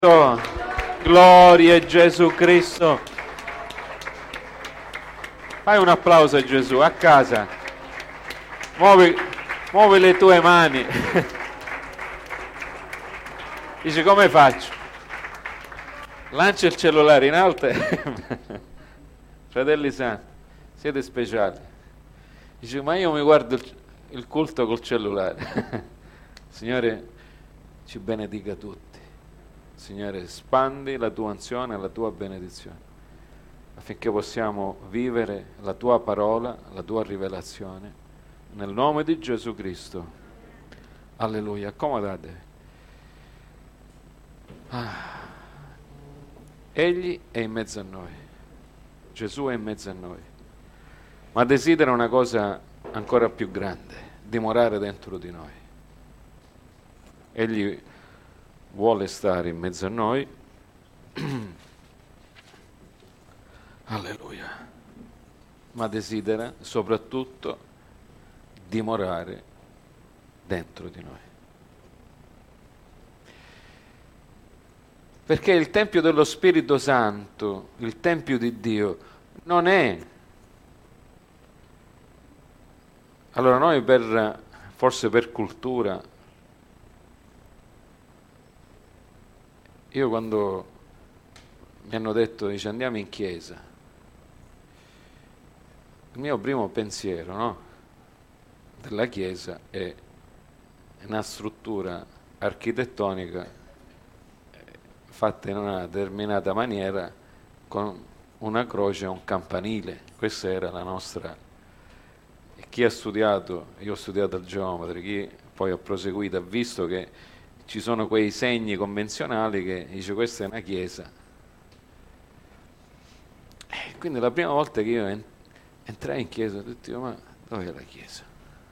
Gloria a Gesù Cristo. Fai un applauso a Gesù a casa. Muovi le tue mani. Dici, come faccio? Lancia il cellulare in alto. Fratelli santi, siete speciali. Dici, ma io mi guardo il culto col cellulare. Signore ci benedica tutti. Signore, spandi la tua unzione e la tua benedizione affinché possiamo vivere la tua parola, la tua rivelazione, nel nome di Gesù Cristo. Alleluia. Accomodatevi. Egli è in mezzo a noi. Gesù è in mezzo a noi. Ma desidera una cosa ancora più grande: dimorare dentro di noi. Egli vuole stare in mezzo a noi. Alleluia. Ma desidera soprattutto dimorare dentro di noi. Perché il Tempio dello Spirito Santo, il Tempio di Dio, non è... Allora noi forse per cultura, io quando mi hanno detto, dice, andiamo in chiesa, il mio primo pensiero, no, della chiesa è una struttura architettonica fatta in una determinata maniera con una croce e un campanile. Questa era la nostra. E chi ha studiato, io ho studiato al geometra, chi poi ha proseguito ha visto che ci sono quei segni convenzionali che dice questa è una chiesa. Quindi la prima volta che io entrai in chiesa ho detto, ma dove è la chiesa?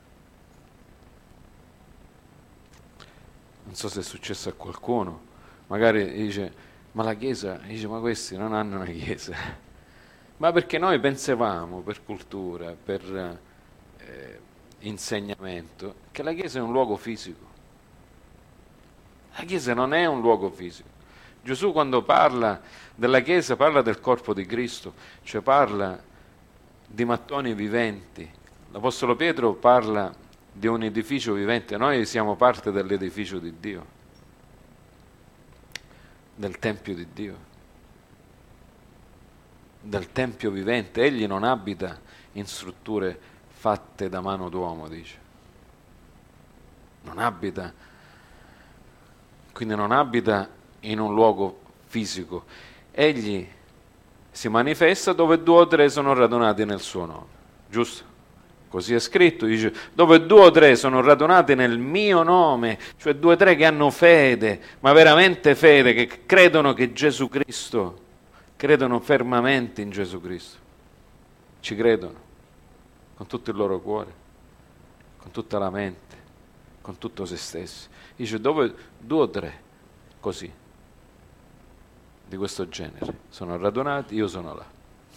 Non so se è successo a qualcuno, magari dice, ma la chiesa, dice, ma questi non hanno una chiesa. Ma perché noi pensavamo, per cultura, per insegnamento, che la chiesa è un luogo fisico. La chiesa non è un luogo fisico. Gesù quando parla della chiesa parla del corpo di Cristo, cioè parla di mattoni viventi. L'Apostolo Pietro parla di un edificio vivente. Noi siamo parte dell'edificio di Dio, del Tempio di Dio, del Tempio vivente. Egli non abita in strutture fatte da mano d'uomo, dice. Non abita, quindi non abita in un luogo fisico. Egli si manifesta dove 2 o 3 sono radunati nel suo nome, giusto? Così è scritto, dice, dove 2 o 3 sono radunati nel mio nome, cioè 2 o 3 che hanno fede, ma veramente fede, che credono che Gesù Cristo, credono fermamente in Gesù Cristo, ci credono con tutto il loro cuore, con tutta la mente, con tutto se stessi. Dice, dove 2 o 3 così, di questo genere, sono radunati, io sono là.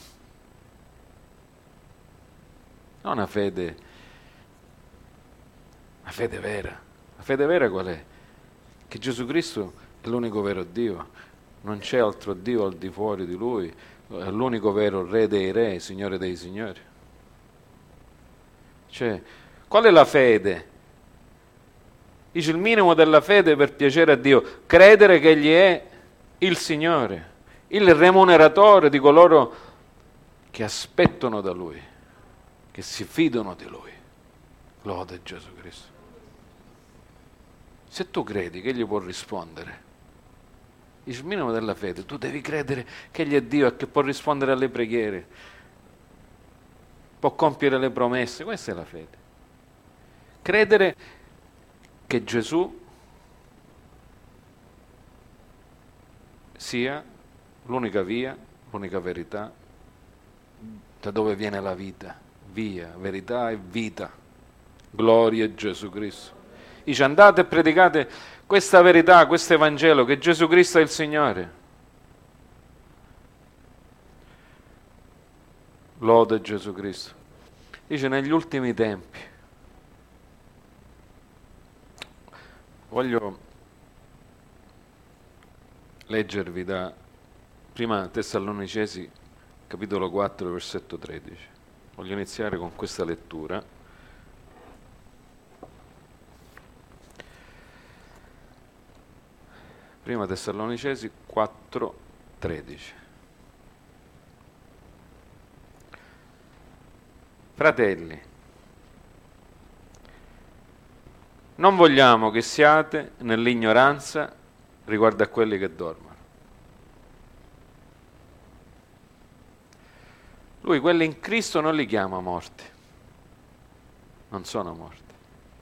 Non una fede vera. La fede vera qual è? Che Gesù Cristo è l'unico vero Dio, non c'è altro Dio al di fuori di Lui, è l'unico vero Re dei Re, Signore dei Signori. Cioè, qual è la fede? Dice il minimo della fede per piacere a Dio, credere che Egli è il Signore, il remuneratore di coloro che aspettano da Lui, che si fidano di Lui. Lode Gesù Cristo. Se tu credi che Egli può rispondere, il minimo della fede, tu devi credere che Egli è Dio e che può rispondere alle preghiere, può compiere le promesse. Questa è la fede. Credere che Gesù sia l'unica via, l'unica verità, da dove viene la vita, via, verità e vita. Gloria a Gesù Cristo. Dice, andate e predicate questa verità, questo Evangelo, che Gesù Cristo è il Signore. Lode Gesù Cristo. Dice, negli ultimi tempi, voglio leggervi da Prima Tessalonicesi, capitolo 4, versetto 13. Voglio iniziare con questa lettura. Prima Tessalonicesi 4, 13. Fratelli, non vogliamo che siate nell'ignoranza riguardo a quelli che dormono. Lui quelli in Cristo non li chiama morti, non sono morti,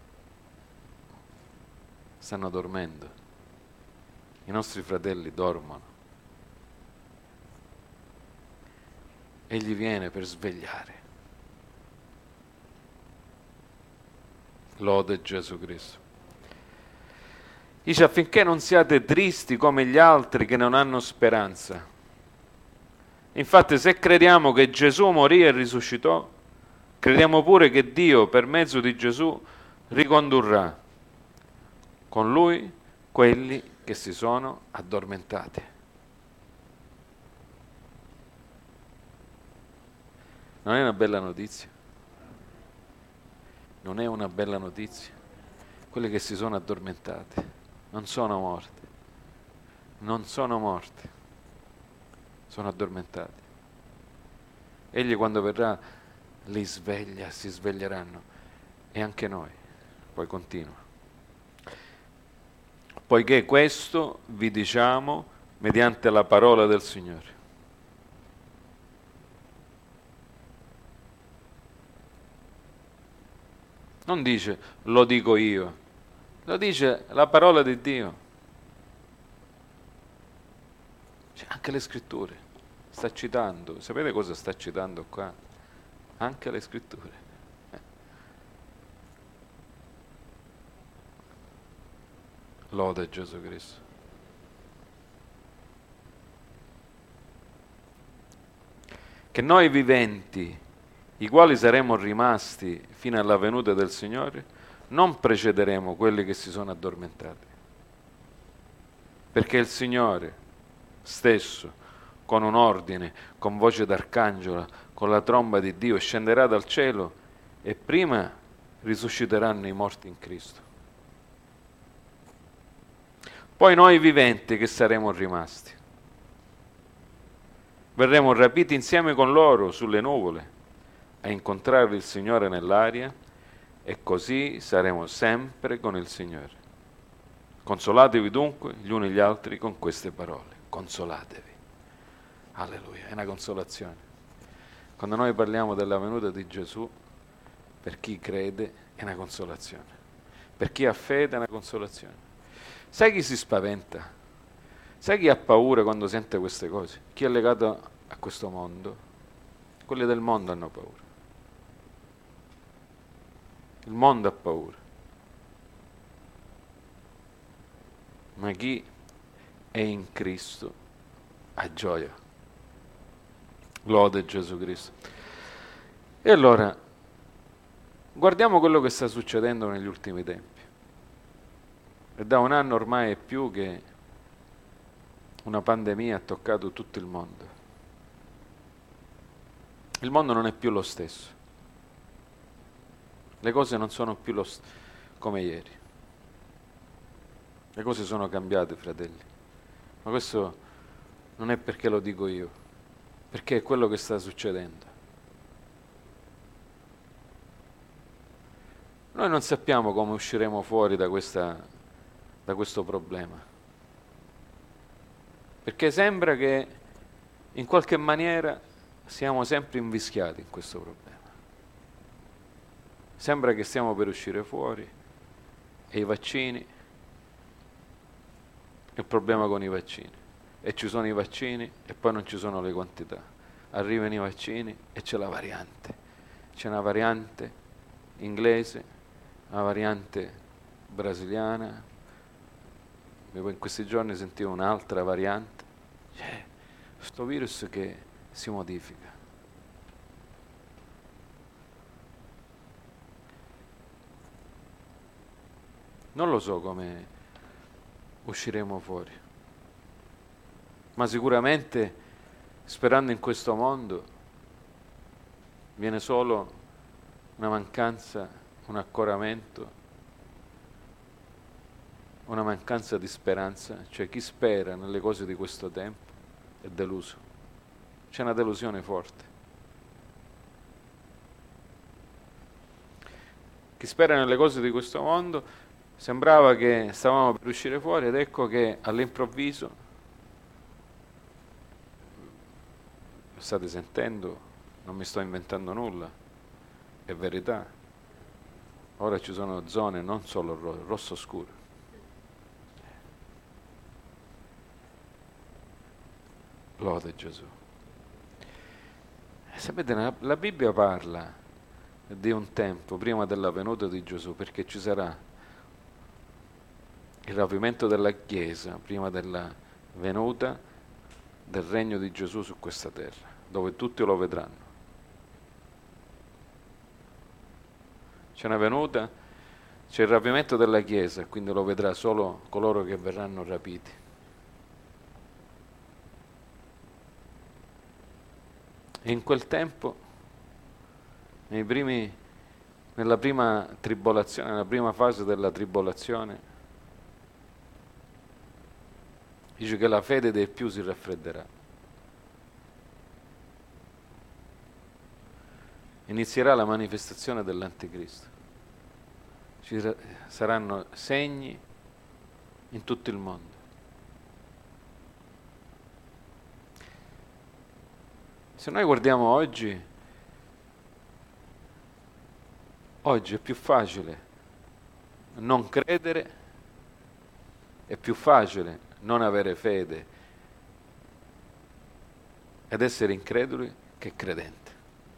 stanno dormendo. I nostri fratelli dormono. Egli viene per svegliare. Lode Gesù Cristo. Dice affinché non siate tristi come gli altri che non hanno speranza. Infatti se crediamo che Gesù morì e risuscitò, crediamo pure che Dio per mezzo di Gesù ricondurrà con Lui quelli che si sono addormentati. Non è una bella notizia? Non è una bella notizia? Quelli che si sono addormentati non sono morti, non sono morti, sono addormentati. Egli quando verrà li sveglia, si sveglieranno e anche noi. Poi continua. Poiché questo vi diciamo mediante la parola del Signore. Non dice lo dico io, lo dice la parola di Dio. Cioè, anche le scritture. Sta citando, sapete cosa sta citando qua? Anche le scritture. Lode Gesù Cristo. Che noi viventi, i quali saremo rimasti fino alla venuta del Signore, non precederemo quelli che si sono addormentati. Perché il Signore stesso, con un ordine, con voce d'arcangelo, con la tromba di Dio, scenderà dal cielo e prima risusciteranno i morti in Cristo. Poi noi viventi che saremo rimasti, verremo rapiti insieme con loro sulle nuvole a incontrare il Signore nell'aria e così saremo sempre con il Signore. Consolatevi dunque gli uni gli altri con queste parole. Consolatevi. Alleluia, è una consolazione. Quando noi parliamo della venuta di Gesù, per chi crede è una consolazione. Per chi ha fede è una consolazione. Sai chi si spaventa? Sai chi ha paura quando sente queste cose? Chi è legato a questo mondo? Quelli del mondo hanno paura. Il mondo ha paura. Ma chi è in Cristo ha gioia. Lode Gesù Cristo. E allora, guardiamo quello che sta succedendo negli ultimi tempi. È da un anno ormai e più che una pandemia ha toccato tutto il mondo. Il mondo non è più lo stesso. Le cose non sono più come ieri. Le cose sono cambiate, fratelli. Ma questo non è perché lo dico io, perché è quello che sta succedendo. Noi non sappiamo come usciremo fuori da questo problema. Perché sembra che in qualche maniera siamo sempre invischiati in questo problema. Sembra che stiamo per uscire fuori e i vaccini, il problema con i vaccini. E ci sono i vaccini e poi non ci sono le quantità. Arrivano i vaccini e c'è la variante. C'è una variante inglese, una variante brasiliana. In questi giorni sentivo un'altra variante. C'è questo virus che si modifica. Non lo so come usciremo fuori. ma sicuramente sperando in questo mondo viene solo una mancanza, un accoramento, una mancanza di speranza. Cioè chi spera nelle cose di questo tempo è deluso, c'è una delusione forte. Chi spera nelle cose di questo mondo, sembrava che stavamo per uscire fuori ed ecco che all'improvviso, state sentendo, non mi sto inventando nulla, è verità, ora ci sono zone non solo rosso scuro. Lode Gesù. Sapete, la Bibbia parla di un tempo prima della venuta di Gesù, perché ci sarà il rapimento della Chiesa prima della venuta del regno di Gesù su questa terra, dove tutti lo vedranno. C'è una venuta, c'è il rapimento della Chiesa, quindi lo vedrà solo coloro che verranno rapiti. E in quel tempo, nella prima tribolazione, nella prima fase della tribolazione, dice che la fede dei più si raffredderà. Inizierà la manifestazione dell'Anticristo. Ci saranno segni in tutto il mondo. Se noi guardiamo oggi è più facile non credere, è più facile non avere fede ed essere increduli che credenti.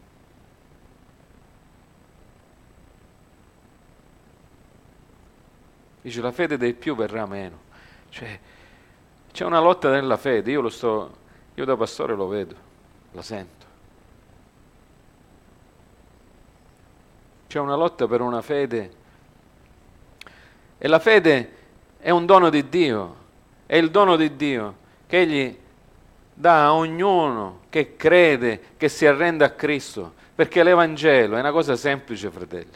Dice la fede dei più verrà meno. Cioè, c'è una lotta nella fede, io da pastore lo vedo. La sento. C'è una lotta per una fede e la fede è un dono di Dio, è il dono di Dio che Egli dà a ognuno che crede, che si arrende a Cristo, perché l'Evangelo è una cosa semplice, fratelli.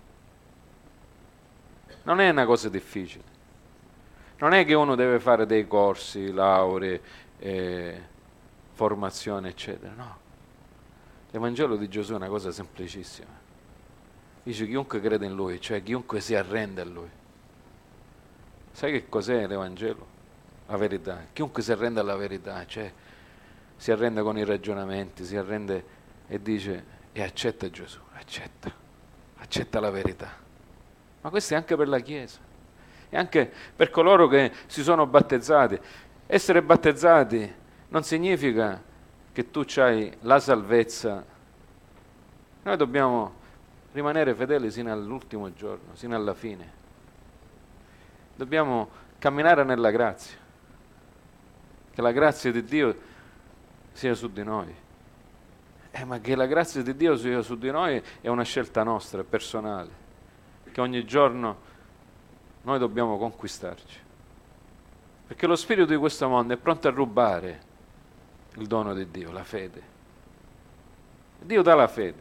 Non è una cosa difficile. Non è che uno deve fare dei corsi, lauree, formazione, eccetera. No. L'Evangelo di Gesù è una cosa semplicissima. Dice chiunque crede in Lui, cioè chiunque si arrende a Lui. Sai che cos'è l'Evangelo? La verità. Chiunque si arrende alla verità, cioè si arrende con i ragionamenti, si arrende e dice e accetta Gesù, accetta la verità. Ma questo è anche per la Chiesa, e anche per coloro che si sono battezzati. Essere battezzati non significa che tu hai la salvezza. Noi dobbiamo rimanere fedeli sino all'ultimo giorno, sino alla fine. Dobbiamo camminare nella grazia, che la grazia di Dio sia su di noi. Ma che la grazia di Dio sia su di noi è una scelta nostra, personale, che ogni giorno noi dobbiamo conquistarci. Perché lo spirito di questo mondo è pronto a rubare il dono di Dio, la fede. Dio dà la fede.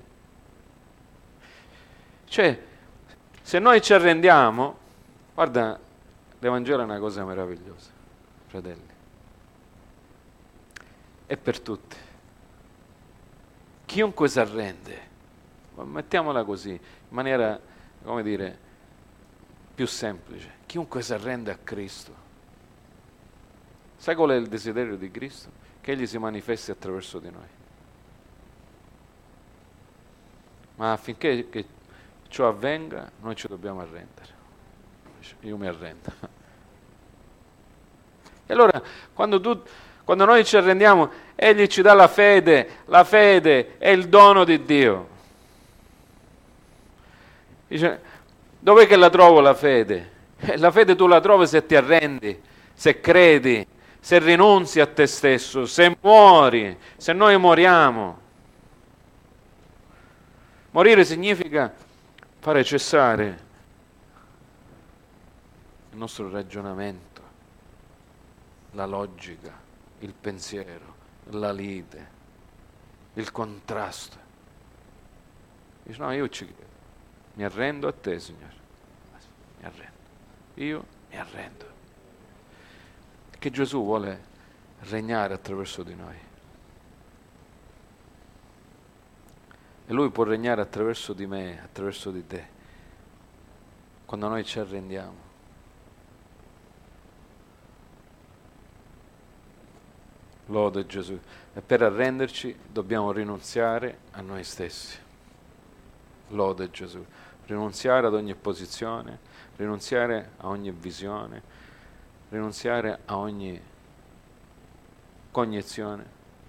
Cioè, se noi ci arrendiamo, guarda, l'Evangelo è una cosa meravigliosa, fratelli. È per tutti. Chiunque si arrende, mettiamola così, in maniera, come dire, più semplice. Chiunque si arrende a Cristo. Sai qual è il desiderio di Cristo? Che Egli si manifesti attraverso di noi. Ma affinché che ciò avvenga, noi ci dobbiamo arrendere. Io mi arrendo. E allora, quando noi ci arrendiamo, Egli ci dà la fede è il dono di Dio. Dice, dov'è che la trovo la fede? La fede tu la trovi se ti arrendi, se credi, se rinunzi a te stesso, se muori, se noi moriamo. Morire significa fare cessare il nostro ragionamento, la logica, il pensiero, la lite, il contrasto. Dice, no, io ci credo, mi arrendo a te, Signore, mi arrendo, io mi arrendo. Che Gesù vuole regnare attraverso di noi. E Lui può regnare attraverso di me, attraverso di te, quando noi ci arrendiamo. Lode Gesù. E per arrenderci dobbiamo rinunziare a noi stessi. Lode Gesù. Rinunziare ad ogni posizione, rinunziare a ogni visione, rinunziare a ogni cognizione,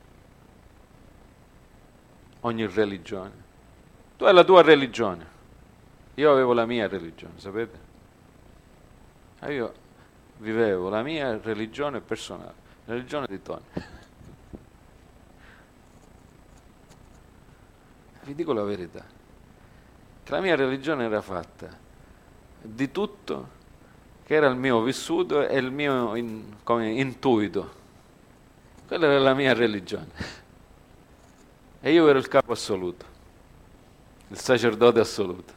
ogni religione. Tu hai la tua religione, io avevo la mia religione, sapete? E io vivevo la mia religione personale, la religione di Tony. Vi dico la verità, che la mia religione era fatta di tutto che era il mio vissuto e il mio come intuito. Quella era la mia religione. E io ero il capo assoluto, il sacerdote assoluto.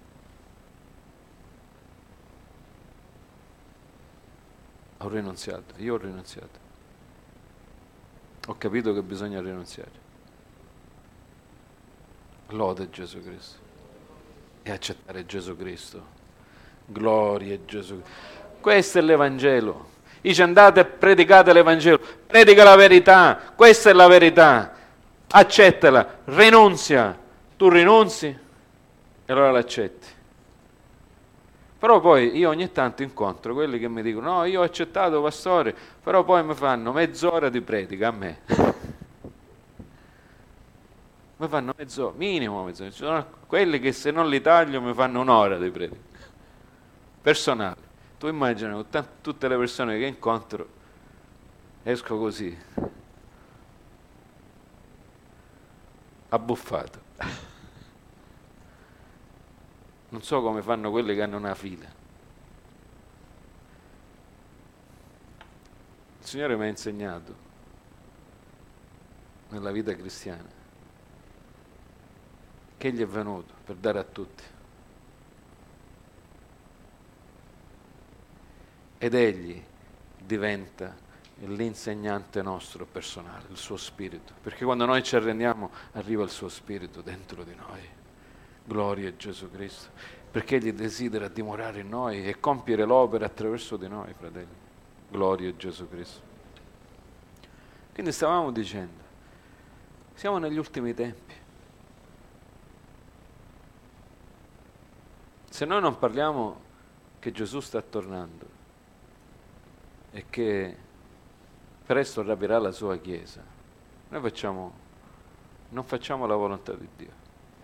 Ho rinunziato, io ho rinunziato. Ho capito che bisogna rinunziare. Lode Gesù Cristo. E accettare Gesù Cristo. Gloria a Gesù. Questo è l'Evangelo. Dice andate e predicate l'Evangelo. Predica la verità. Questa è la verità. Accettala, rinunzia. Tu rinunzi e allora l'accetti. Però poi io ogni tanto incontro quelli che mi dicono no, io ho accettato pastore, però poi mi fanno mezz'ora di predica a me. Mi fanno mezz'ora, minimo mezz'ora. Ci sono quelli che se non li taglio mi fanno un'ora di predica. Personale. Tu immagini con tutte le persone che incontro, esco così, abbuffato. Non so come fanno quelli che hanno una fila. Il Signore mi ha insegnato nella vita cristiana che Egli è venuto per dare a tutti. Ed Egli diventa l'insegnante nostro personale, il suo spirito. Perché quando noi ci arrendiamo arriva il suo spirito dentro di noi. Gloria a Gesù Cristo, perché Egli desidera dimorare in noi e compiere l'opera attraverso di noi, fratelli. Gloria a Gesù Cristo. Quindi stavamo dicendo, siamo negli ultimi tempi. Se noi non parliamo che Gesù sta tornando e che presto rapirà la sua Chiesa, noi non facciamo la volontà di Dio.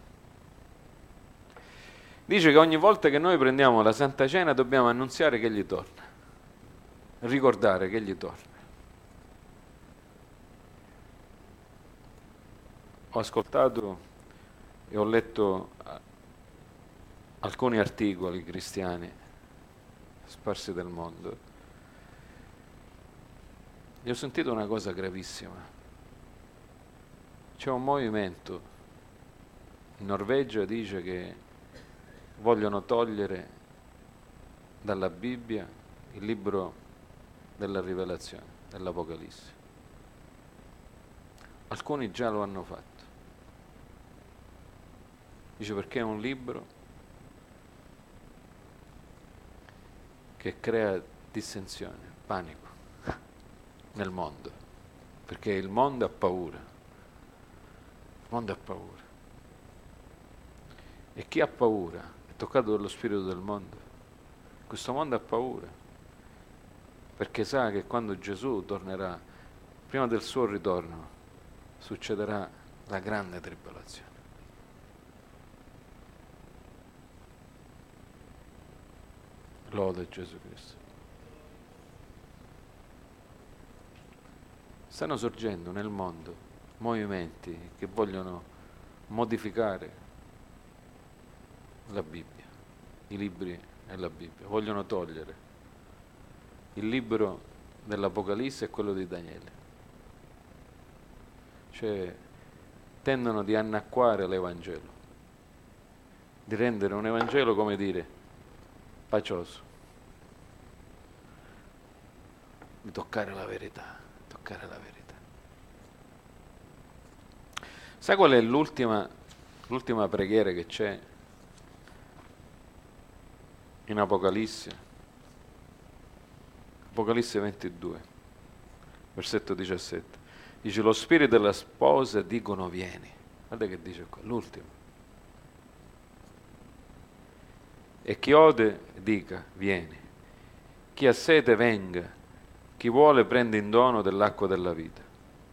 Dice che ogni volta che noi prendiamo la Santa Cena dobbiamo annunziare che Egli torna, ricordare che Egli torna. Ho ascoltato e ho letto alcuni articoli cristiani sparsi del mondo e ho sentito una cosa gravissima. C'è un movimento in Norvegia, dice che vogliono togliere dalla Bibbia il libro della Rivelazione, dell'Apocalisse. Alcuni già lo hanno fatto. Dice perché è un libro che crea dissensione, panico nel mondo, perché il mondo ha paura. Il mondo ha paura. E chi ha paura è toccato dallo spirito del mondo. Questo mondo ha paura, perché sa che quando Gesù tornerà, prima del suo ritorno, succederà la grande tribolazione. Lode Gesù Cristo. Stanno sorgendo nel mondo movimenti che vogliono modificare la Bibbia, i libri e la Bibbia. Vogliono togliere il libro dell'Apocalisse e quello di Daniele. cioè tendono di annacquare l'Evangelo, di rendere un Evangelo, come dire, pacioso, di toccare la verità, toccare la verità. Sai qual è l'ultima preghiera che c'è in Apocalisse? Apocalisse 22, versetto 17. Dice: lo spirito della sposa dicono vieni. Guarda che dice qua, l'ultimo. E chi ode dica vieni. Chi ha sete venga. Chi vuole prende in dono dell'acqua della vita.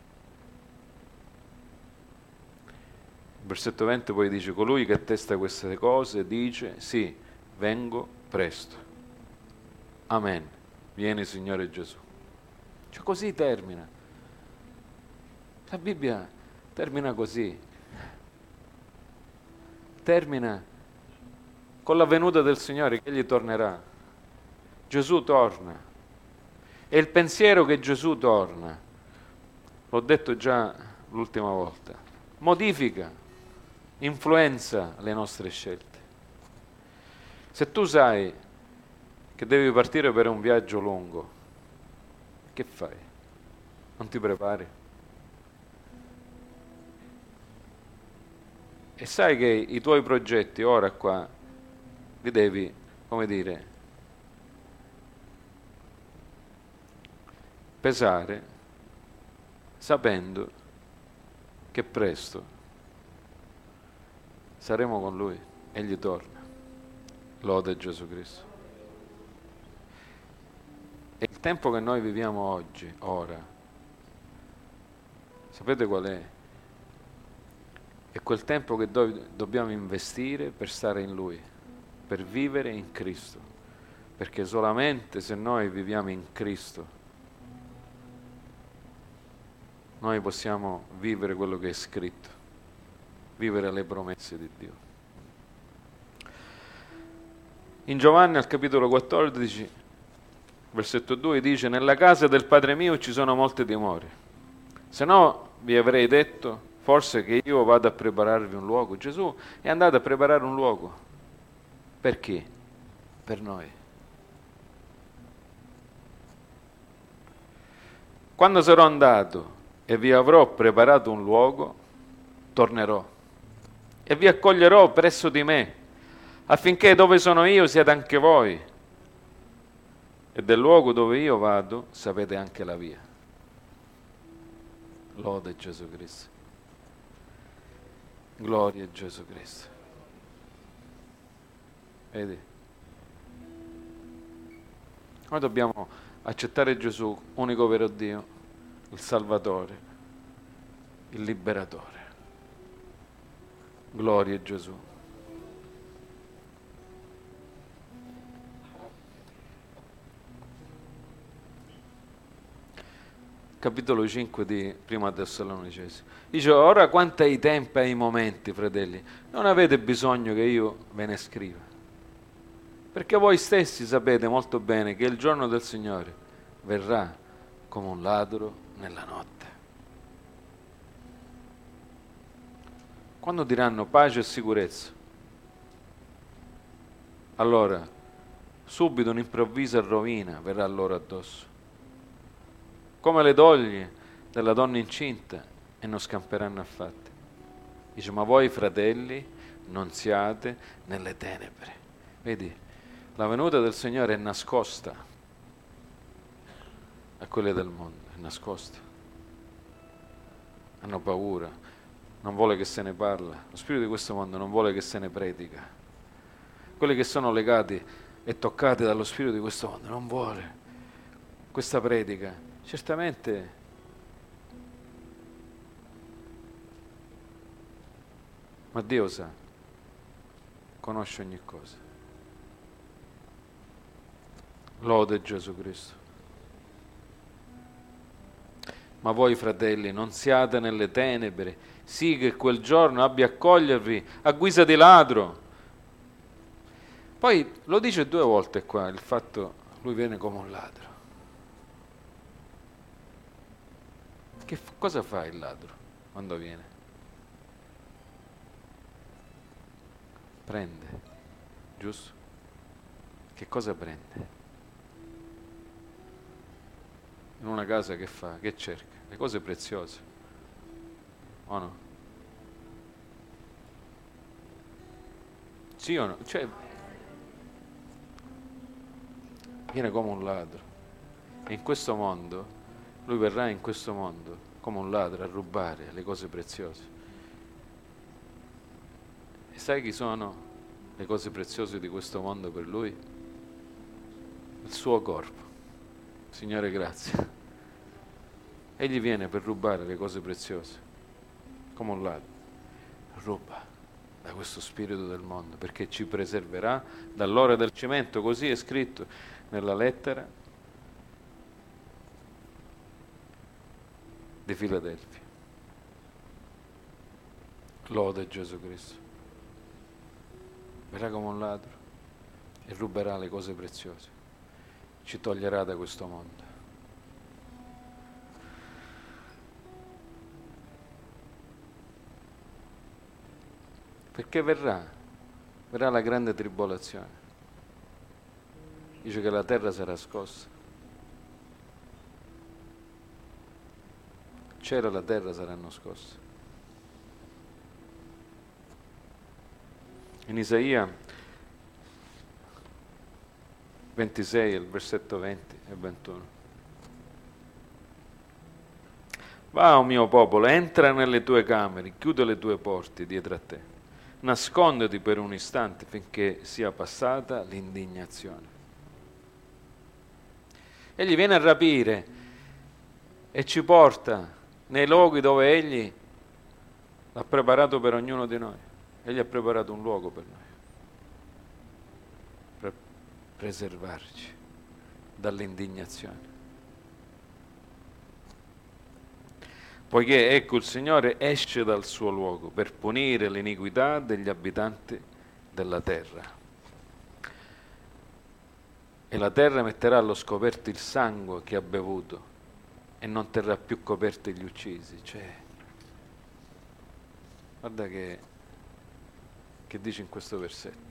Il versetto 20 poi dice: colui che attesta queste cose dice sì, vengo presto. Amen. Vieni Signore Gesù. Cioè così termina. La Bibbia termina così. Termina con la venuta del Signore, che Egli tornerà. Gesù torna. E il pensiero che Gesù torna, l'ho detto già l'ultima volta, modifica, influenza le nostre scelte. Se tu sai che devi partire per un viaggio lungo, che fai? Non ti prepari? E sai che i tuoi progetti ora qua li devi, come dire, pesare, sapendo che presto saremo con Lui, Egli torna. Lode Gesù Cristo. E il tempo che noi viviamo oggi, ora, sapete qual è? È quel tempo che dobbiamo investire per stare in Lui, per vivere in Cristo, perché solamente se noi viviamo in Cristo noi possiamo vivere quello che è scritto, vivere le promesse di Dio. In Giovanni al capitolo 14, versetto 2 dice: nella casa del Padre mio ci sono molte dimore, se no vi avrei detto forse che io vado a prepararvi un luogo. Gesù è andato a preparare un luogo. Per chi? Per noi. Quando sarò andato e vi avrò preparato un luogo, tornerò e vi accoglierò presso di me, affinché dove sono io siate anche voi, e del luogo dove io vado sapete anche la via. Lode Gesù Cristo. Gloria a Gesù Cristo. Vedi? Noi dobbiamo accettare Gesù, unico vero Dio, il Salvatore, il Liberatore. Gloria a Gesù. Capitolo 5 di Prima Tessalonicesi. Dice: ora quanto ai tempi e ai momenti, fratelli, non avete bisogno che io ve ne scriva, perché voi stessi sapete molto bene che il giorno del Signore verrà come un ladro nella notte. Quando diranno pace e sicurezza, allora subito un'improvvisa rovina verrà loro addosso, come le doglie della donna incinta, e non scamperanno affatto. Dice: ma voi fratelli non siate nelle tenebre. Vedi, la venuta del Signore è nascosta a quelli del mondo, è nascosta. Hanno paura, non vuole che se ne parla. Lo spirito di questo mondo non vuole che se ne predica. Quelli che sono legati e toccati dallo spirito di questo mondo non vuole questa predica. Certamente ma Dio sa, conosce ogni cosa. Lode Gesù Cristo. Ma voi fratelli non siate nelle tenebre, sì che quel giorno abbia a cogliervi a guisa di ladro. Poi lo dice 2 volte qua, il fatto lui viene come un ladro. Cosa fa il ladro? quando viene? Prende, giusto? Che cosa prende? In una casa che fa? Che cerca? Le cose preziose, o no? Sì o no? Cioè, viene come un ladro. E in questo mondo, lui verrà in questo mondo come un ladro a rubare le cose preziose. E sai chi sono le cose preziose di questo mondo per lui? Il suo corpo. Signore, grazie. Egli viene per rubare le cose preziose, come un ladro. Ruba da questo spirito del mondo, perché ci preserverà dall'ora del cimento, così è scritto nella lettera di Filadelfia. Lode Gesù Cristo. Verrà come un ladro e ruberà le cose preziose. Ci toglierà da questo mondo. Perché verrà la grande tribolazione. Dice che la terra sarà scossa. Il cielo e la terra saranno scosse. In Isaia 26, il versetto 20 e 21. Va, o mio popolo, entra nelle tue camere, chiude le tue porte dietro a te. Nasconditi per un istante finché sia passata l'indignazione. Egli viene a rapire e ci porta nei luoghi dove Egli l'ha preparato per ognuno di noi. Egli ha preparato un luogo per noi, per preservarci dall'indignazione. Poiché, ecco, il Signore esce dal suo luogo per punire l'iniquità degli abitanti della terra. E la terra metterà allo scoperto il sangue che ha bevuto e non terrà più coperti gli uccisi. Cioè, guarda che dice in questo versetto.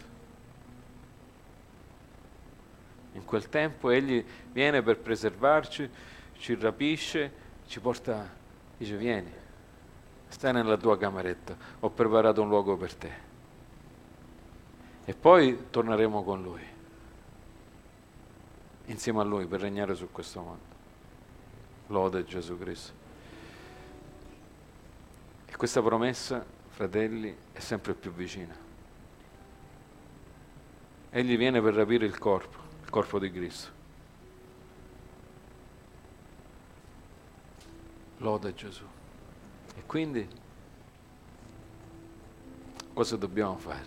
In quel tempo Egli viene per preservarci, ci rapisce, ci porta. Dice, vieni, stai nella tua cameretta, ho preparato un luogo per te. E poi torneremo con Lui, insieme a Lui, per regnare su questo mondo. Lode Gesù Cristo. E questa promessa, fratelli, è sempre più vicina. Egli viene per rapire il corpo di Cristo. Lode Gesù. E quindi cosa dobbiamo fare?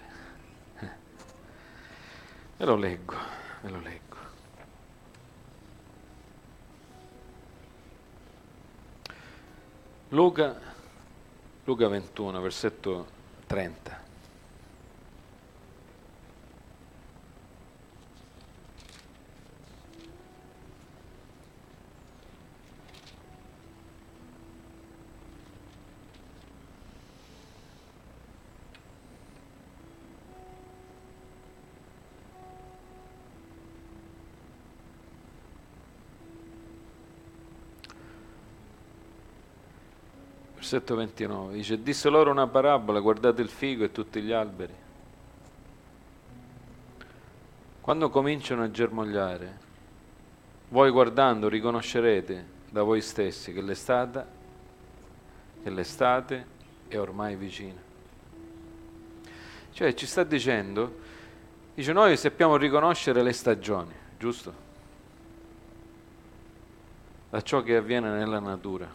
Ve lo leggo. Luca 21, versetto 30. Versetto 29 dice: disse loro una parabola, guardate il figo e tutti gli alberi. Quando cominciano a germogliare, voi guardando riconoscerete da voi stessi che l'estate è ormai vicina. Cioè ci sta dicendo, dice, noi sappiamo riconoscere le stagioni, giusto? Da ciò che avviene nella natura.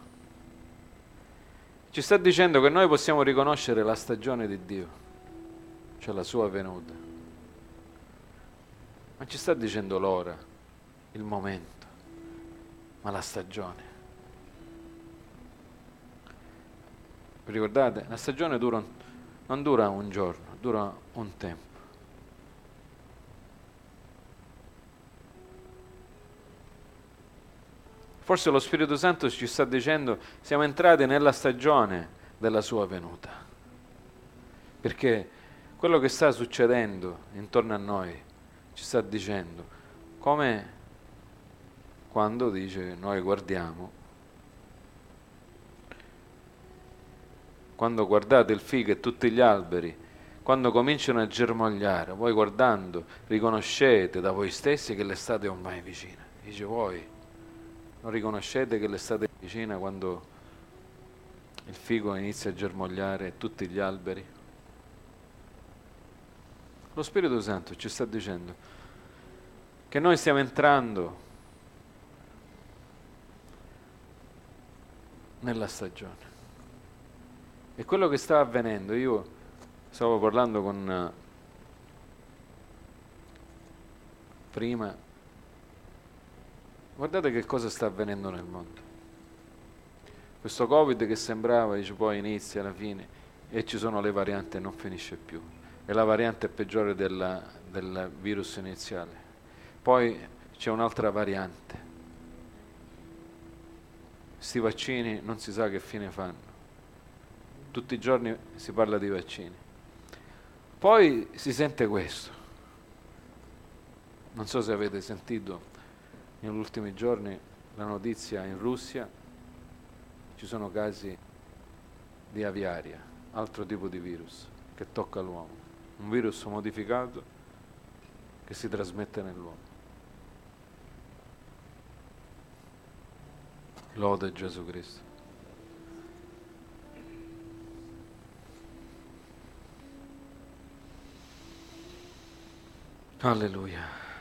Ci sta dicendo che noi possiamo riconoscere la stagione di Dio, cioè la sua venuta. Non ci sta dicendo l'ora, il momento, ma la stagione. Vi ricordate? La stagione non dura un giorno, dura un tempo. Forse lo Spirito Santo ci sta dicendo, siamo entrati nella stagione della sua venuta. Perché quello che sta succedendo intorno a noi ci sta dicendo, come quando dice noi guardiamo, quando guardate il fico e tutti gli alberi, quando cominciano a germogliare, voi guardando riconoscete da voi stessi che l'estate è ormai vicina. Dice, voi non riconoscete che l'estate è vicina quando il fico inizia a germogliare e tutti gli alberi? Lo Spirito Santo ci sta dicendo che noi stiamo entrando nella stagione. E quello che sta avvenendo, io stavo parlando con prima, guardate che cosa sta avvenendo nel mondo. Questo Covid che sembrava, dice, poi inizia alla fine, e ci sono le varianti e non finisce più. E la variante è peggiore del virus iniziale. Poi c'è un'altra variante. Sti vaccini non si sa che fine fanno. Tutti i giorni si parla di vaccini. Poi si sente questo. Non so se avete sentito negli ultimi giorni la notizia in Russia, ci sono casi di aviaria, altro tipo di virus che tocca l'uomo, un virus modificato che si trasmette nell'uomo. Lode Gesù Cristo. Alleluia.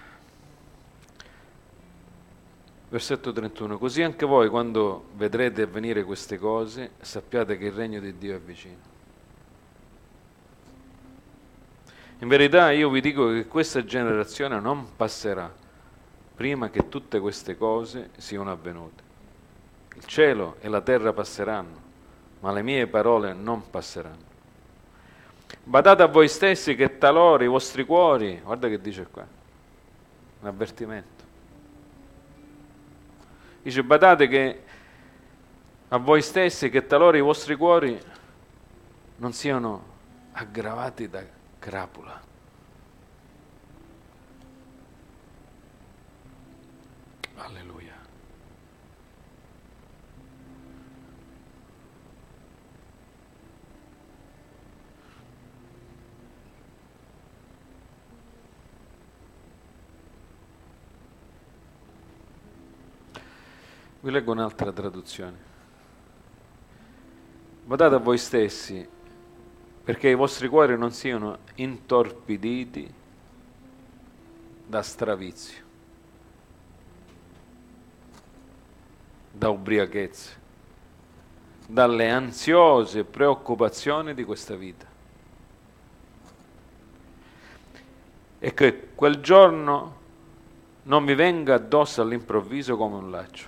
Versetto 31. Così anche voi, quando vedrete avvenire queste cose, sappiate che il regno di Dio è vicino. In verità io vi dico che questa generazione non passerà prima che tutte queste cose siano avvenute. Il cielo e la terra passeranno, ma le mie parole non passeranno. Badate a voi stessi che talora i vostri cuori, guarda che dice qua, un avvertimento. Dice, badate che a voi stessi che talora i vostri cuori non siano aggravati da crapula. Alleluia. Vi leggo un'altra traduzione. Badate a voi stessi perché i vostri cuori non siano intorpiditi da stravizio, da ubriachezze, dalle ansiose preoccupazioni di questa vita. E che quel giorno non vi venga addosso all'improvviso come un laccio,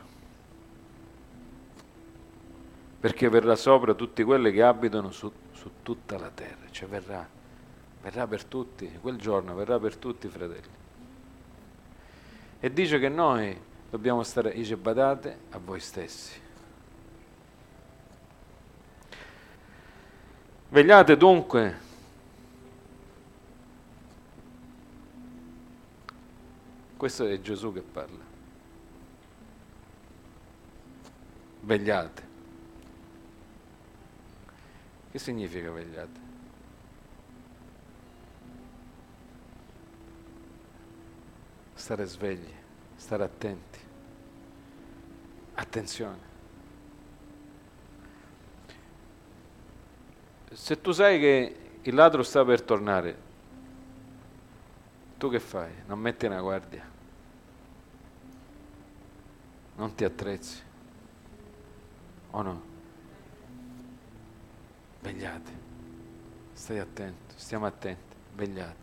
perché verrà sopra tutti quelli che abitano su tutta la terra, cioè verrà per tutti, quel giorno verrà per tutti, fratelli. E dice che noi dobbiamo stare, dice, badate a voi stessi. Vegliate dunque, questo è Gesù che parla, vegliate. Che significa vegliate? Stare svegli, stare attenti, attenzione. Se tu sai che il ladro sta per tornare, tu che fai? Non metti una guardia, non ti attrezzi, o no? Vegliate, stai attento, stiamo attenti, vegliate.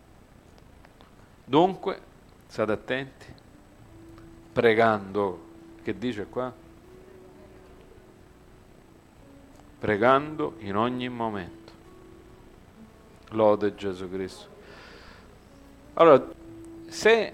Dunque, state attenti, pregando, che dice qua? Pregando in ogni momento. Lode Gesù Cristo. Allora, se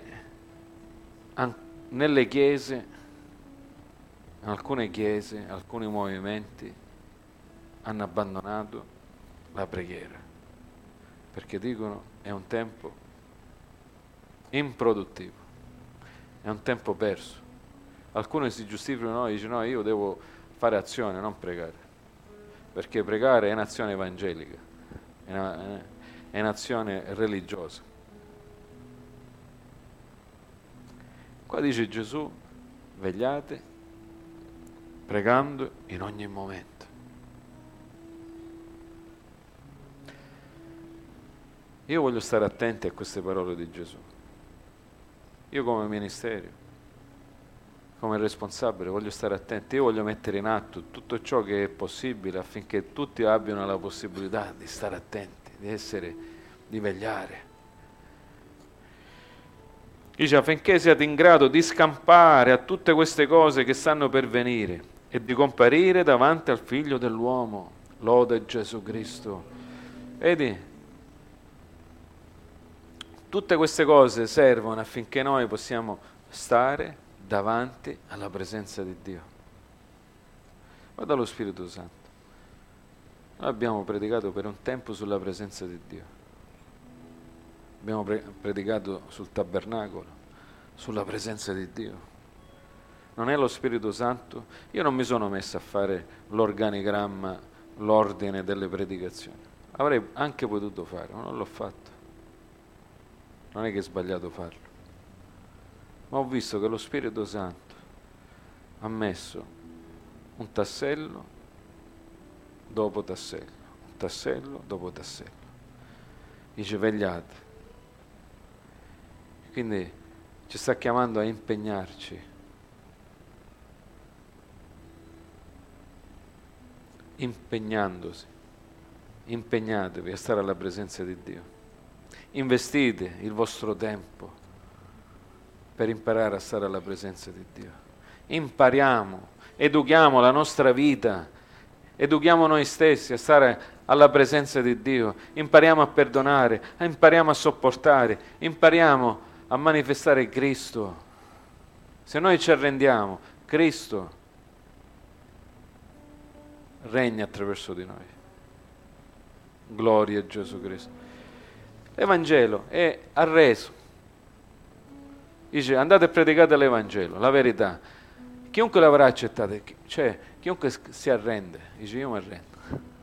nelle chiese, in alcune chiese, alcuni movimenti, hanno abbandonato la preghiera, perché dicono è un tempo improduttivo, è un tempo perso. Alcuni si giustificano, dicono no, io devo fare azione, non pregare, perché pregare è un'azione evangelica, è un'azione religiosa. Qua dice Gesù, vegliate, pregando in ogni momento. Io voglio stare attenti a queste parole di Gesù. Io come ministero, come responsabile, voglio stare attento. Io voglio mettere in atto tutto ciò che è possibile affinché tutti abbiano la possibilità di stare attenti, di vegliare. Dice affinché siate in grado di scampare a tutte queste cose che stanno per venire e di comparire davanti al Figlio dell'uomo. Lode Gesù Cristo. Vedi? Tutte queste cose servono affinché noi possiamo stare davanti alla presenza di Dio. Guarda lo Spirito Santo. Noi abbiamo predicato per un tempo sulla presenza di Dio. Abbiamo predicato sul tabernacolo, sulla presenza di Dio. Non è lo Spirito Santo? Io non mi sono messo a fare l'organigramma, l'ordine delle predicazioni. Avrei anche potuto fare, ma non l'ho fatto. Non è che è sbagliato farlo. Ma ho visto che lo Spirito Santo ha messo un tassello dopo tassello, un tassello dopo tassello. Dice vegliate. Quindi ci sta chiamando a impegnarci. Impegnandosi. Impegnatevi a stare alla presenza di Dio. Investite il vostro tempo per imparare a stare alla presenza di Dio. Impariamo, educhiamo la nostra vita, educhiamo noi stessi a stare alla presenza di Dio, impariamo a perdonare, impariamo a sopportare, impariamo a manifestare Cristo. Se noi ci arrendiamo, Cristo regna attraverso di noi. Gloria a Gesù Cristo. L'Evangelo è arreso. Dice andate e predicate l'Evangelo, la verità. Chiunque l'avrà accettato, cioè chiunque si arrende, dice io mi arrendo.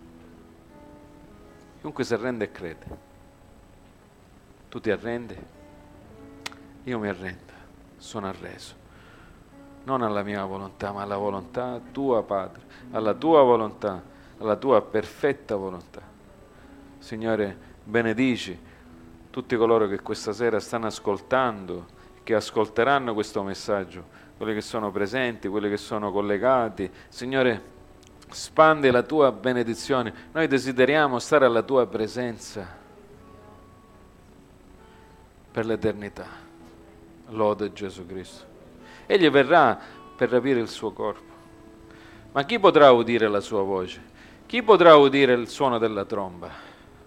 Chiunque si arrende e crede. Tu ti arrendi? Io mi arrendo, sono arreso. Non alla mia volontà, ma alla volontà tua, Padre, alla tua volontà, alla tua perfetta volontà. Signore, benedici tutti coloro che questa sera stanno ascoltando, che ascolteranno questo messaggio, quelli che sono presenti, quelli che sono collegati. Signore, spandi la tua benedizione. Noi desideriamo stare alla tua presenza per l'eternità. Lode Gesù Cristo. Egli verrà per rapire il suo corpo. Ma chi potrà udire la sua voce? Chi potrà udire il suono della tromba?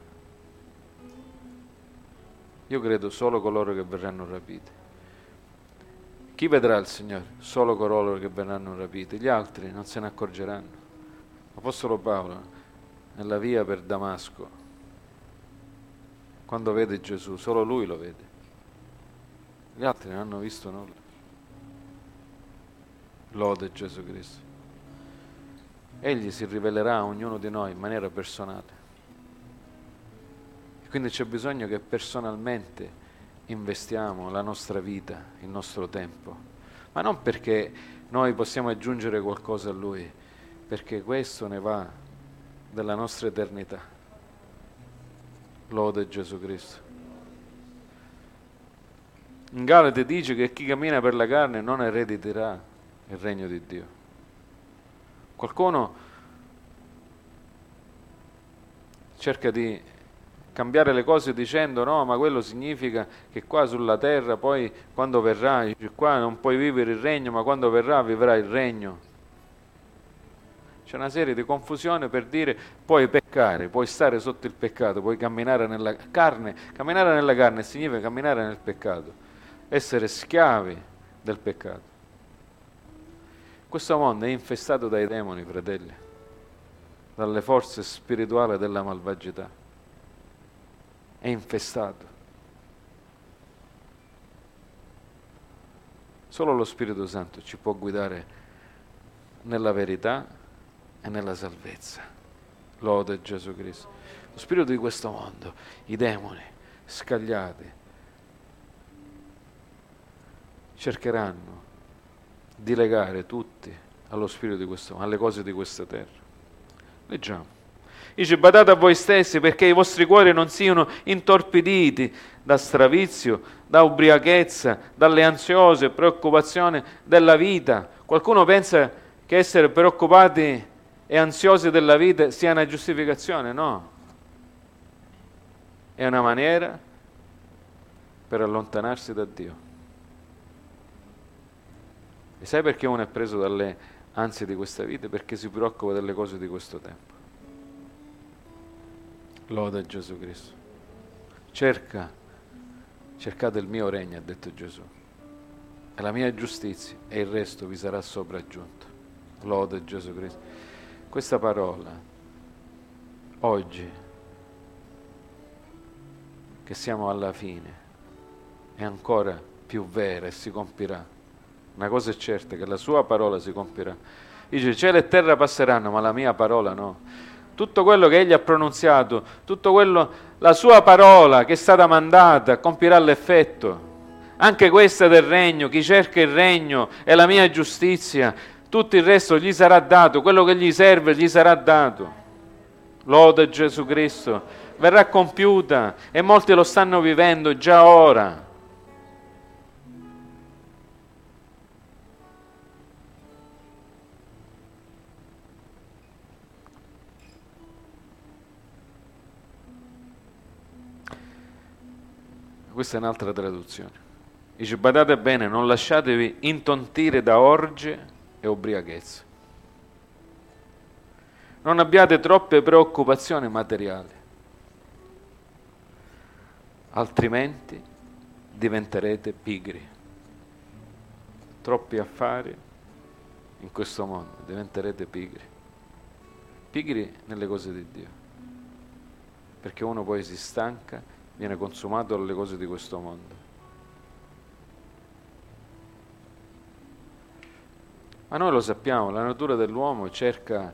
Io credo solo coloro che verranno rapiti. Chi vedrà il Signore? Solo coloro che verranno rapiti. Gli altri non se ne accorgeranno. Apostolo Paolo, nella via per Damasco, quando vede Gesù, solo lui lo vede. Gli altri non hanno visto nulla. Lode Gesù Cristo. Egli si rivelerà a ognuno di noi in maniera personale. Quindi c'è bisogno che personalmente investiamo la nostra vita, il nostro tempo, ma non perché noi possiamo aggiungere qualcosa a Lui, perché questo ne va della nostra eternità. Lode Gesù Cristo. In Galate dice che chi cammina per la carne non erediterà il regno di Dio. Qualcuno cerca di cambiare le cose dicendo no, ma quello significa che qua sulla terra poi quando verrà, qua non puoi vivere il regno, ma quando verrà vivrai il regno. C'è una serie di confusione per dire puoi peccare, puoi stare sotto il peccato, puoi camminare nella carne. Camminare nella carne significa camminare nel peccato, essere schiavi del peccato. Questo mondo è infestato dai demoni, fratelli. dalle forze spirituali della malvagità. È infestato. Solo lo Spirito Santo ci può guidare nella verità e nella salvezza. Lode Gesù Cristo. Lo spirito di questo mondo, i demoni scagliati, cercheranno di legare tutti allo spirito di questo mondo, alle cose di questa terra. Leggiamo. Dice: badate a voi stessi perché i vostri cuori non siano intorpiditi da stravizio, da ubriachezza, dalle ansiose preoccupazioni della vita. Qualcuno pensa che essere preoccupati e ansiosi della vita sia una giustificazione? No. È una maniera per allontanarsi da Dio. E sai perché uno è preso dalle ansie di questa vita? Perché si preoccupa delle cose di questo tempo. Lode Gesù Cristo. Cercate il mio regno, ha detto Gesù, e la mia giustizia, e il resto vi sarà sopraggiunto. Lode Gesù Cristo. Questa parola, oggi, che siamo alla fine, è ancora più vera e si compirà. Una cosa è certa, che la sua parola si compirà. Dice: cielo e terra passeranno, ma la mia parola no. Tutto quello che egli ha pronunziato, tutto quello, la sua parola che è stata mandata, compirà l'effetto. Anche questa del regno, chi cerca il regno e la mia giustizia, tutto il resto gli sarà dato, quello che gli serve gli sarà dato. Lode Gesù Cristo, verrà compiuta e molti lo stanno vivendo già ora. Questa è un'altra traduzione. Dice: badate bene, non lasciatevi intontire da orge e ubriachezza. Non abbiate troppe preoccupazioni materiali, altrimenti diventerete pigri. Troppi affari in questo mondo, diventerete pigri. Pigri nelle cose di Dio. Perché uno poi si stanca, viene consumato dalle cose di questo mondo. Ma noi lo sappiamo, la natura dell'uomo cerca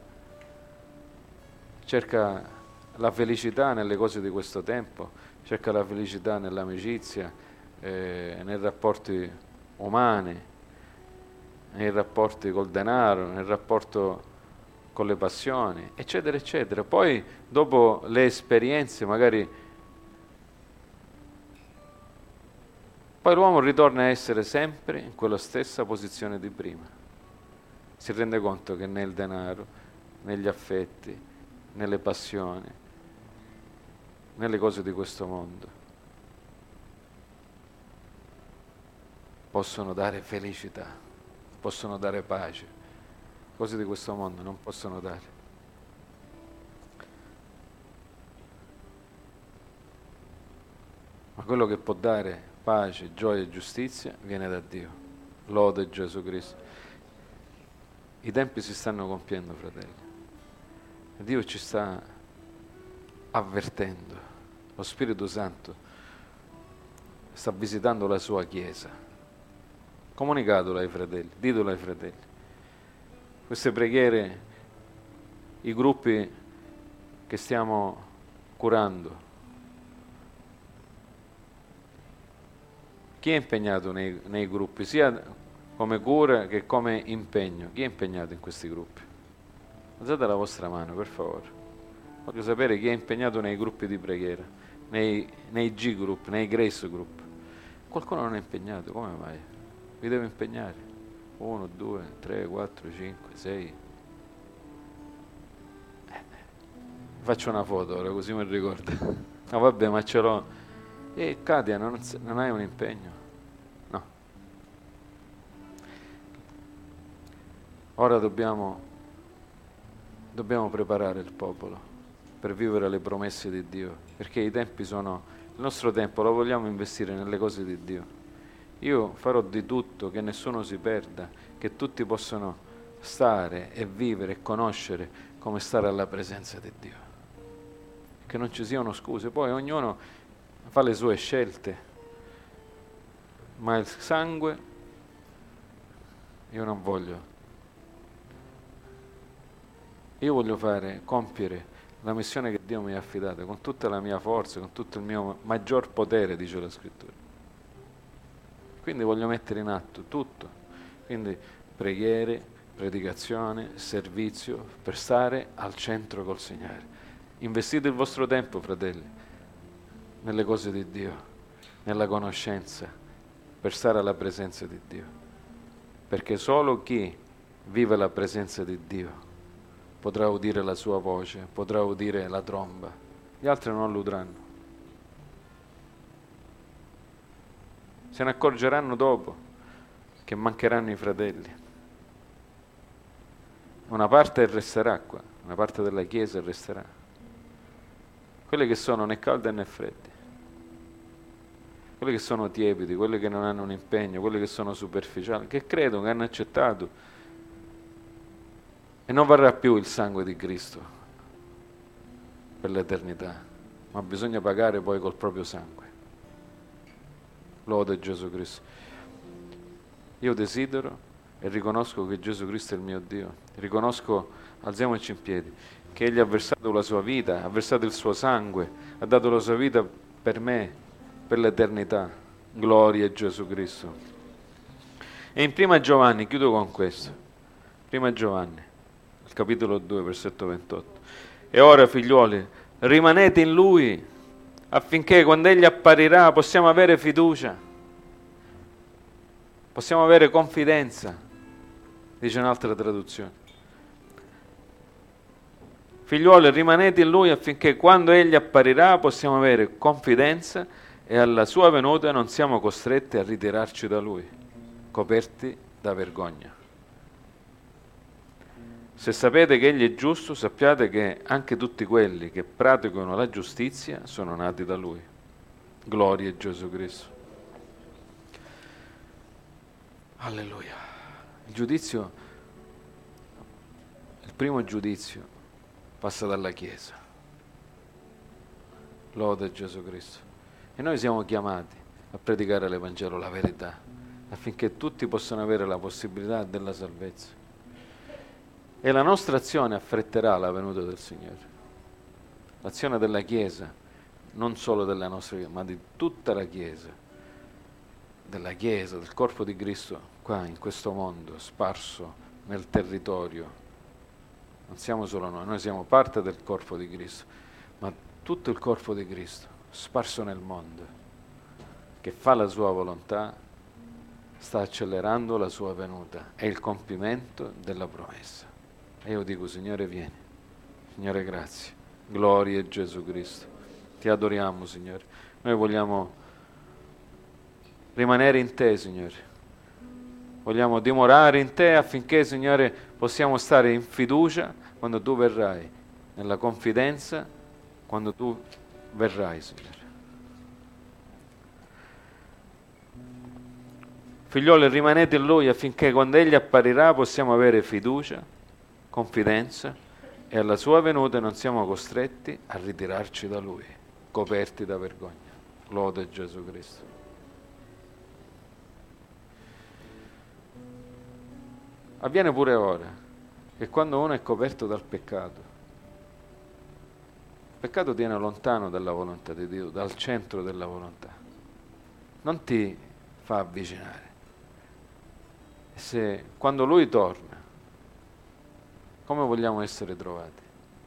la felicità nelle cose di questo tempo, cerca la felicità nell'amicizia, nei rapporti umani, nei rapporti col denaro, nel rapporto con le passioni, eccetera, eccetera. Poi, dopo le esperienze, magari poi l'uomo ritorna a essere sempre in quella stessa posizione di prima. Si rende conto che nel denaro, negli affetti, nelle passioni, nelle cose di questo mondo possono dare felicità, possono dare pace. Cose di questo mondo non possono dare. Ma quello che può dare pace, gioia e giustizia viene da Dio. Lode Gesù Cristo. I tempi si stanno compiendo, fratelli. Dio ci sta avvertendo. Lo Spirito Santo sta visitando la sua Chiesa. Comunicatelo ai fratelli, ditelo ai fratelli. Queste preghiere, i gruppi che stiamo curando, chi è impegnato nei gruppi, sia come cura che come impegno? Chi è impegnato in questi gruppi? Alzate la vostra mano, per favore. Voglio sapere chi è impegnato nei gruppi di preghiera, nei G-group, nei Grace group. Qualcuno non è impegnato, come mai? Vi devo impegnare. 1, 2, 3, 4, 5, 6. Faccio una foto ora, così mi ricordo. No, vabbè, ma ce l'ho. E Katia, non hai un impegno? No. Ora dobbiamo preparare il popolo per vivere le promesse di Dio, perché i tempi sono, il nostro tempo lo vogliamo investire nelle cose di Dio. Io farò di tutto che nessuno si perda, che tutti possano stare e vivere e conoscere come stare alla presenza di Dio, che non ci siano scuse. Poi ognuno fa le sue scelte, ma il sangue io non voglio. Io voglio compiere la missione che Dio mi ha affidato con tutta la mia forza, con tutto il mio maggior potere, dice la Scrittura. Quindi voglio mettere in atto tutto. Quindi preghiere, predicazione, servizio, per stare al centro col Signore. Investite il vostro tempo, fratelli, nelle cose di Dio, nella conoscenza, per stare alla presenza di Dio. Perché solo chi vive la presenza di Dio potrà udire la sua voce, potrà udire la tromba. Gli altri non l'udranno. Se ne accorgeranno dopo che mancheranno i fratelli. Una parte resterà qua, una parte della Chiesa resterà. Quelli che sono né caldi né freddi, quelli che sono tiepidi, quelli che non hanno un impegno, quelli che sono superficiali, che credono, che hanno accettato. E non varrà più il sangue di Cristo per l'eternità, ma bisogna pagare poi col proprio sangue. Lode Gesù Cristo. Io desidero e riconosco che Gesù Cristo è il mio Dio. Riconosco, alziamoci in piedi, che Egli ha versato la sua vita, ha versato il suo sangue, ha dato la sua vita per me, per l'eternità. Gloria a Gesù Cristo. E in Prima Giovanni, chiudo con questo, Prima Giovanni, capitolo 2, versetto 28. E ora, figliuoli, rimanete in Lui, affinché quando Egli apparirà possiamo avere fiducia, possiamo avere confidenza, dice un'altra traduzione. Figliuoli, rimanete in Lui affinché quando Egli apparirà possiamo avere confidenza e alla sua venuta non siamo costretti a ritirarci da Lui, coperti da vergogna. Se sapete che Egli è giusto, sappiate che anche tutti quelli che praticano la giustizia sono nati da Lui. Gloria a Gesù Cristo. Alleluia. Il giudizio, il primo giudizio passa dalla Chiesa. Lode a Gesù Cristo. E noi siamo chiamati a predicare l'Evangelo, la verità, affinché tutti possano avere la possibilità della salvezza. E la nostra azione affretterà la venuta del Signore. L'azione della Chiesa, non solo della nostra Chiesa, ma di tutta la Chiesa, della Chiesa, del corpo di Cristo, qua in questo mondo, sparso nel territorio. Non siamo solo noi siamo parte del corpo di Cristo, ma tutto il corpo di Cristo, sparso nel mondo, che fa la sua volontà, sta accelerando la sua venuta, è il compimento della promessa. E io dico, Signore, vieni. Signore, grazie. Gloria a Gesù Cristo. Ti adoriamo, Signore. Noi vogliamo rimanere in Te, Signore. Vogliamo dimorare in Te affinché, Signore, possiamo stare in fiducia quando Tu verrai, nella confidenza quando Tu verrai, Signore. Figlioli, rimanete in Lui affinché quando Egli apparirà possiamo avere fiducia, confidenza e alla sua venuta non siamo costretti a ritirarci da Lui, coperti da vergogna. Lode Gesù Cristo. Avviene pure ora che quando uno è coperto dal peccato, il peccato tiene lontano dalla volontà di Dio, dal centro della volontà, non ti fa avvicinare. E se quando Lui torna, come vogliamo essere trovati?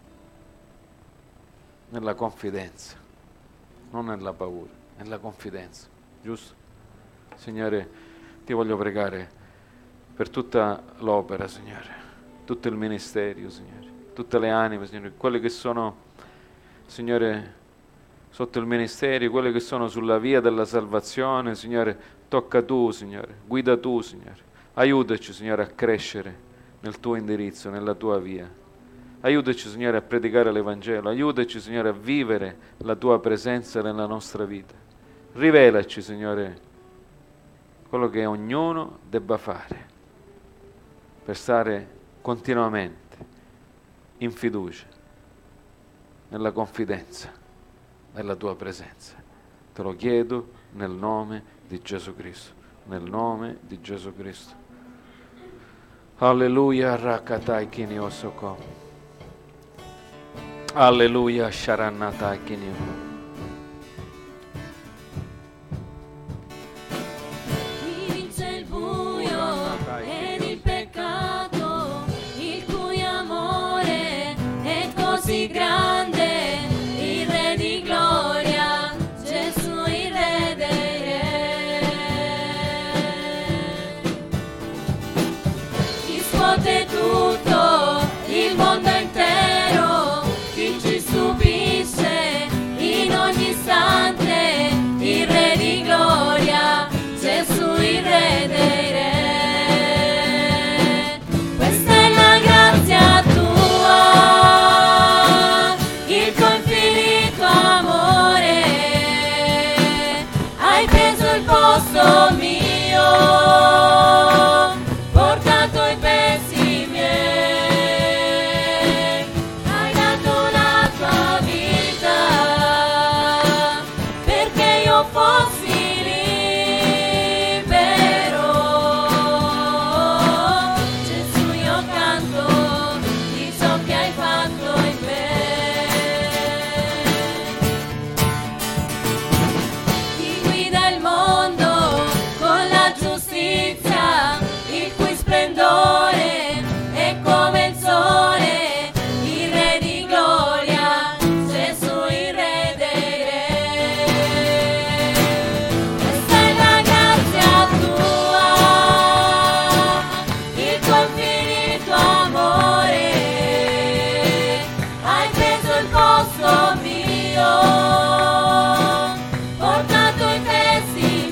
Nella confidenza, non nella paura, nella confidenza, giusto? Signore, ti voglio pregare per tutta l'opera, Signore, tutto il ministero, Signore, tutte le anime, Signore, quelle che sono, Signore, sotto il ministero, quelle che sono sulla via della salvazione, Signore, tocca Tu, Signore, guida Tu, Signore, aiutaci, Signore, a crescere nel Tuo indirizzo, nella Tua via. Aiutaci, Signore, a predicare l'Evangelo. Aiutaci, Signore, a vivere la Tua presenza nella nostra vita. Rivelaci, Signore, quello che ognuno debba fare per stare continuamente in fiducia, nella confidenza della tua presenza. Te lo chiedo nel nome di Gesù Cristo, nel nome di Gesù Cristo. Alleluia, rakatai kini osoko. Alleluia, sharannatai kini. Chi vince il buio ed il peccato, il cui amore è così grande, il Re di gloria, Gesù il Re dei Re. Chi scuote tutto, il mondo intero, chi ci stupisce in ogni istante, il Re di gloria, Gesù il Re dei Re. Questa è la grazia tua, il tuo infinito amore, hai preso il posto mio, portato i pesi miei, hai dato la tua vita perché io fossi libero. Gesù, io canto di ciò che hai fatto in me. Chi guida il mondo con la giustizia, il cui splendore è come il sole, il Re di gloria, Gesù il Re dei Re. Questa è la grazia tua, il tuo infinito amore, hai preso il posto mio, portato i pesi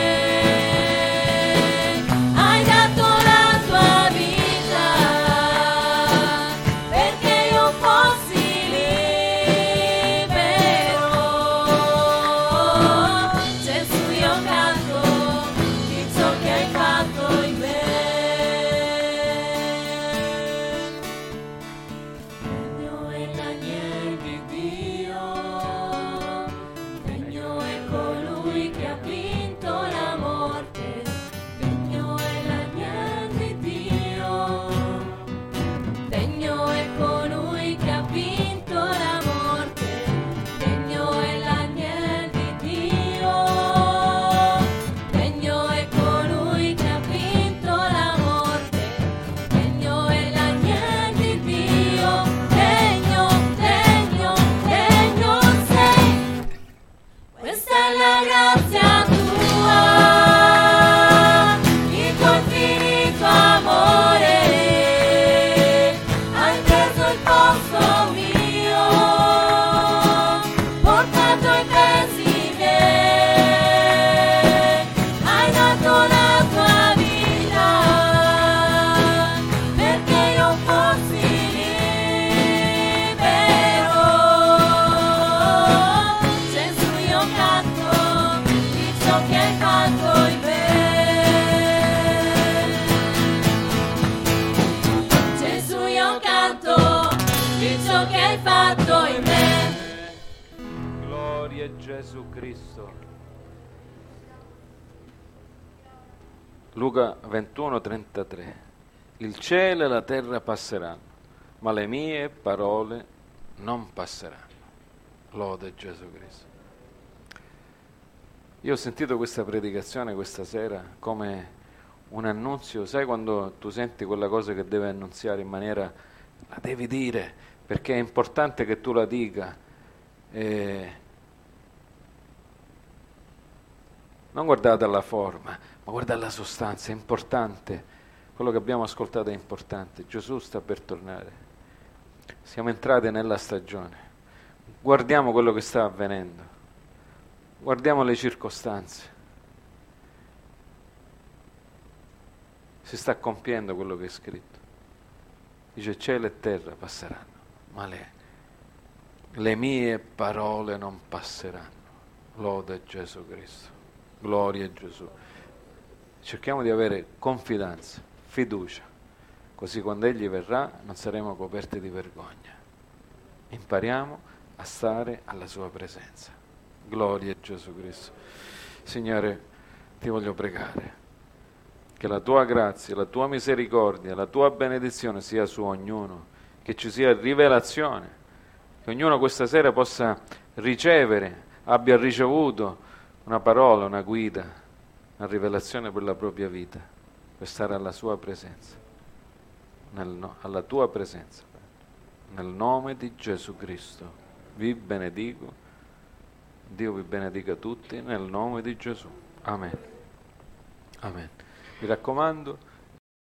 miei, hai dato la tua vita perché io fossi libero. Gesù, io canto di ciò che hai fatto in me. Degno è l'agnello di Dio, degno è colui che ha vinto la morte, degno è l'agnello di Dio, degno è colui che ha vinto la morte, degno è l'agnello di Dio, degno è colui che ha vinto la morte, degno è l'agnello di Dio, degno sei. Questa è la grazia tua, il tuo infinito amore, hai preso il posto mio, portato i pesi miei, hai dato la tua vita perché io fossi libero. Gesù, io canto di ciò che hai fatto in me. Gesù, io canto di ciò che hai fatto in me. Gloria a Gesù Cristo. Luca 21:33. Il cielo e la terra passeranno, ma le mie parole non passeranno. Lode Gesù Cristo. Io ho sentito questa predicazione questa sera come un annunzio, sai quando tu senti quella cosa che deve annunziare in maniera, la devi dire, perché è importante che tu la dica. Non guardate alla forma, ma guardate alla sostanza, è importante. Quello che abbiamo ascoltato è importante. Gesù sta per tornare. Siamo entrati nella stagione. Guardiamo quello che sta avvenendo. Guardiamo le circostanze. Si sta compiendo quello che è scritto. Dice cielo e terra passeranno, ma le mie parole non passeranno. Lode Gesù Cristo. Gloria a Gesù. Cerchiamo di avere confidenza, fiducia così quando Egli verrà non saremo coperti di vergogna. Impariamo a stare alla sua presenza. Gloria a Gesù Cristo. Signore, ti voglio pregare che la tua grazia, la tua misericordia, la tua benedizione sia su ognuno, che ci sia rivelazione, che ognuno questa sera possa ricevere, abbia ricevuto una parola, una guida, una rivelazione per la propria vita, per stare alla sua presenza, alla tua presenza. Nel nome di Gesù Cristo vi benedico, Dio vi benedica tutti, nel nome di Gesù. Amen. Amen. Mi raccomando,